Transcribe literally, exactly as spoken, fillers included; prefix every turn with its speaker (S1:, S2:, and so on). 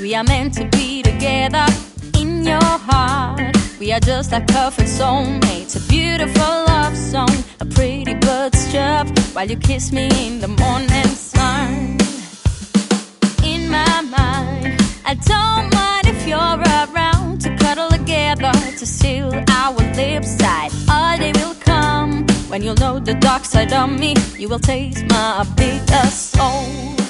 S1: We are meant to be together in your heart. We are just like perfect soulmates. A beautiful love song, a pretty bird's chirp while you kiss me in the morning sun. In my mind, I don't mind if you're around to cuddle together, to seal our lips tight. A day will come when you'll know the dark side of me. You will taste my bitter soul.